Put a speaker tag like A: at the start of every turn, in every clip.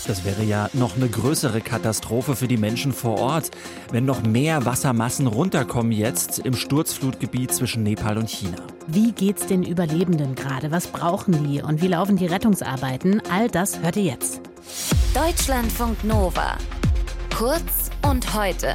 A: Das wäre ja noch eine größere Katastrophe für die Menschen vor Ort, wenn noch mehr Wassermassen runterkommen jetzt im Sturzflutgebiet zwischen Nepal und China.
B: Wie geht's den Überlebenden gerade? Was brauchen die? Und wie laufen die Rettungsarbeiten? All das hört ihr jetzt.
C: Deutschlandfunk Nova. Kurz und heute.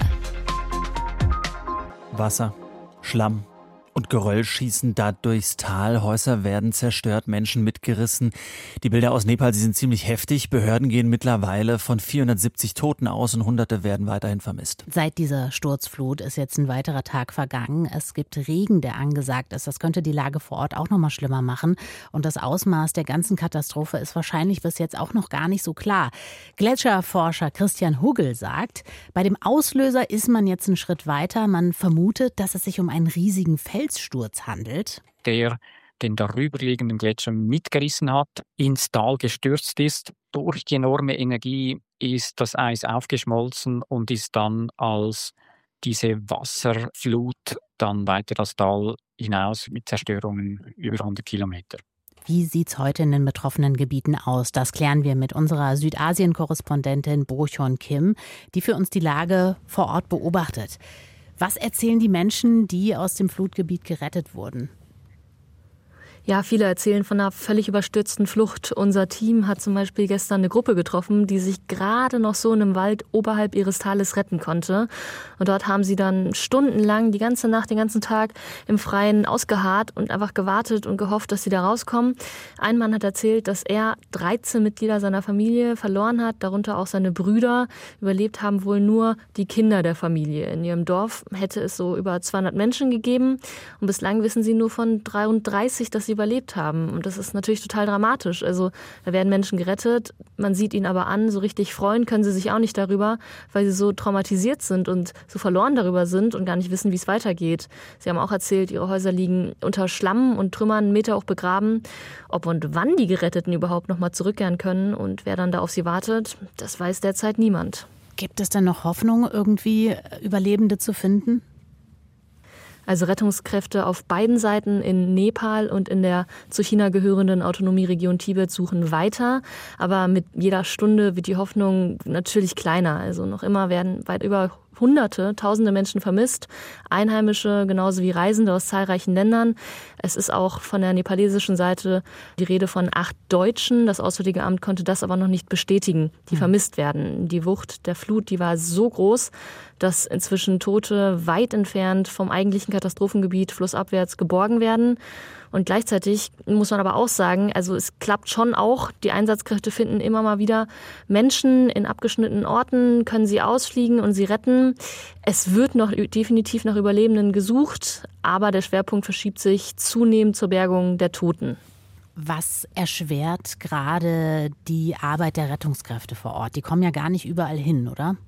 A: Wasser, Schlamm und Geröll schießen da durchs Tal. Häuser werden zerstört, Menschen mitgerissen. Die Bilder aus Nepal, sie sind ziemlich heftig. Behörden gehen mittlerweile von 470 Toten aus und Hunderte werden weiterhin vermisst.
B: Seit dieser Sturzflut ist jetzt ein weiterer Tag vergangen. Es gibt Regen, der angesagt ist. Das könnte die Lage vor Ort auch noch mal schlimmer machen. Und das Ausmaß der ganzen Katastrophe ist wahrscheinlich bis jetzt auch noch gar nicht so klar. Gletscherforscher Christian Huggel sagt, bei dem Auslöser ist man jetzt einen Schritt weiter. Man vermutet, dass es sich um einen riesigen Felssturz handelt.
D: Der den darüberliegenden Gletscher mitgerissen hat, ins Tal gestürzt ist. Durch die enorme Energie ist das Eis aufgeschmolzen und ist dann als diese Wasserflut dann weiter das Tal hinaus mit Zerstörungen über 100 Kilometer.
B: Wie sieht's heute in den betroffenen Gebieten aus? Das klären wir mit unserer Südasien-Korrespondentin Bo-Hyun Kim, die für uns die Lage vor Ort beobachtet. Was erzählen die Menschen, die aus dem Flutgebiet gerettet wurden?
E: Ja, viele erzählen von einer völlig überstürzten Flucht. Unser Team hat zum Beispiel gestern eine Gruppe getroffen, die sich gerade noch so in einem Wald oberhalb ihres Tales retten konnte. Und dort haben sie dann stundenlang, die ganze Nacht, den ganzen Tag im Freien ausgeharrt und einfach gewartet und gehofft, dass sie da rauskommen. Ein Mann hat erzählt, dass er 13 Mitglieder seiner Familie verloren hat, darunter auch seine Brüder. Überlebt haben wohl nur die Kinder der Familie. In ihrem Dorf hätte es so über 200 Menschen gegeben. Und bislang wissen sie nur von 33, dass sie überlebt haben. Und das ist natürlich total dramatisch. Also da werden Menschen gerettet, man sieht ihnen aber an, so richtig freuen können sie sich auch nicht darüber, weil sie so traumatisiert sind und so verloren darüber sind und gar nicht wissen, wie es weitergeht. Sie haben auch erzählt, ihre Häuser liegen unter Schlamm und Trümmern 1 Meter hoch begraben. Ob und wann die Geretteten überhaupt noch mal zurückkehren können und wer dann da auf sie wartet, das weiß derzeit niemand.
B: Gibt es denn noch Hoffnung, irgendwie Überlebende zu finden?
E: Also Rettungskräfte auf beiden Seiten in Nepal und in der zu China gehörenden Autonomieregion Tibet suchen weiter. Aber mit jeder Stunde wird die Hoffnung natürlich kleiner. Also noch immer werden weit über Hunderte, Tausende Menschen vermisst, Einheimische genauso wie Reisende aus zahlreichen Ländern. Es ist auch von der nepalesischen Seite die Rede von 8 Deutschen. Das Auswärtige Amt konnte das aber noch nicht bestätigen, die vermisst werden. Die Wucht der Flut, die war so groß, dass inzwischen Tote weit entfernt vom eigentlichen Katastrophengebiet flussabwärts geborgen werden. Und gleichzeitig muss man aber auch sagen, also es klappt schon auch, die Einsatzkräfte finden immer mal wieder Menschen in abgeschnittenen Orten, können sie ausfliegen und sie retten. Es wird noch definitiv nach Überlebenden gesucht, aber der Schwerpunkt verschiebt sich zunehmend zur Bergung der Toten.
B: Was erschwert gerade die Arbeit der Rettungskräfte vor Ort? Die kommen ja gar nicht überall hin, oder?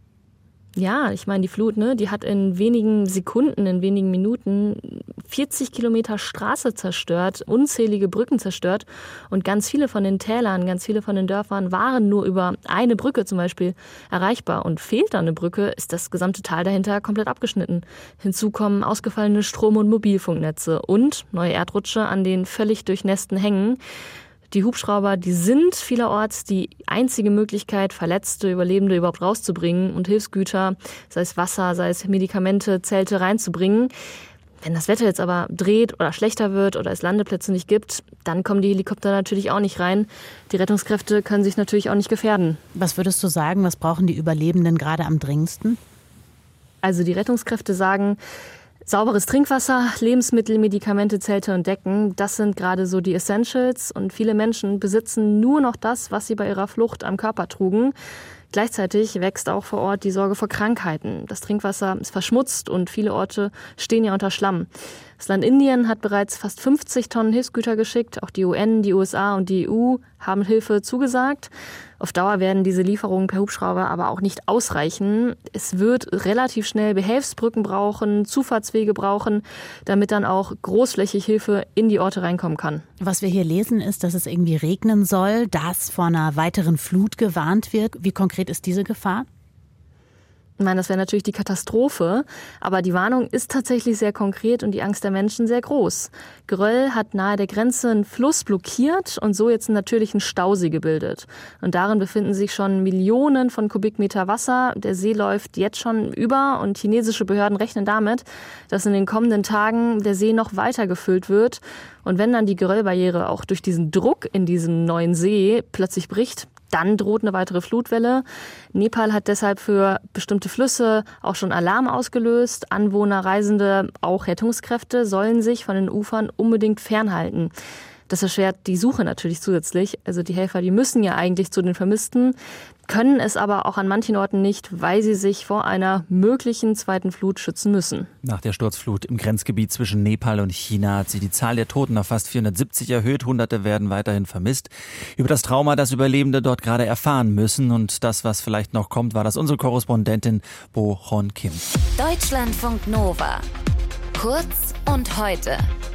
E: Ja, ich meine, die Flut, die hat in wenigen Sekunden, in wenigen Minuten 40 Kilometer Straße zerstört, unzählige Brücken zerstört und ganz viele von den Tälern, ganz viele von den Dörfern waren nur über eine Brücke zum Beispiel erreichbar. Und fehlt da eine Brücke, ist das gesamte Tal dahinter komplett abgeschnitten. Hinzu kommen ausgefallene Strom- und Mobilfunknetze und neue Erdrutsche an den völlig durchnässten Hängen. Die Hubschrauber, die sind vielerorts die einzige Möglichkeit, Verletzte, Überlebende überhaupt rauszubringen und Hilfsgüter, sei es Wasser, sei es Medikamente, Zelte reinzubringen. Wenn das Wetter jetzt aber dreht oder schlechter wird oder es Landeplätze nicht gibt, dann kommen die Helikopter natürlich auch nicht rein. Die Rettungskräfte können sich natürlich auch nicht gefährden.
B: Was würdest du sagen, was brauchen die Überlebenden gerade am dringendsten?
E: Also die Rettungskräfte sagen, sauberes Trinkwasser, Lebensmittel, Medikamente, Zelte und Decken, das sind gerade so die Essentials. Und viele Menschen besitzen nur noch das, was sie bei ihrer Flucht am Körper trugen. Gleichzeitig wächst auch vor Ort die Sorge vor Krankheiten. Das Trinkwasser ist verschmutzt und viele Orte stehen ja unter Schlamm. Das Land Indien hat bereits fast 50 Tonnen Hilfsgüter geschickt. Auch die UN, die USA und die EU haben Hilfe zugesagt. Auf Dauer werden diese Lieferungen per Hubschrauber aber auch nicht ausreichen. Es wird relativ schnell Behelfsbrücken brauchen, Zufahrtswege brauchen, damit dann auch großflächig Hilfe in die Orte reinkommen kann.
B: Was wir hier lesen, ist, dass es irgendwie regnen soll, dass vor einer weiteren Flut gewarnt wird. Wie konkret ist diese Gefahr?
E: Ich meine, das wäre natürlich die Katastrophe, aber die Warnung ist tatsächlich sehr konkret und die Angst der Menschen sehr groß. Geröll hat nahe der Grenze einen Fluss blockiert und so jetzt einen natürlichen Stausee gebildet. Und darin befinden sich schon Millionen von Kubikmeter Wasser. Der See läuft jetzt schon über und chinesische Behörden rechnen damit, dass in den kommenden Tagen der See noch weiter gefüllt wird. Und wenn dann die Geröllbarriere auch durch diesen Druck in diesem neuen See plötzlich bricht, dann droht eine weitere Flutwelle. Nepal hat deshalb für bestimmte Flüsse auch schon Alarm ausgelöst. Anwohner, Reisende, auch Rettungskräfte sollen sich von den Ufern unbedingt fernhalten. Das erschwert die Suche natürlich zusätzlich. Also die Helfer, die müssen ja eigentlich zu den Vermissten, können es aber auch an manchen Orten nicht, weil sie sich vor einer möglichen zweiten Flut schützen müssen.
A: Nach der Sturzflut im Grenzgebiet zwischen Nepal und China hat sich die Zahl der Toten auf fast 470 erhöht. Hunderte werden weiterhin vermisst. Über das Trauma, das Überlebende dort gerade erfahren müssen und das, was vielleicht noch kommt, war das unsere Korrespondentin Bo Hon Kim.
C: Deutschlandfunk Nova. Kurz und heute.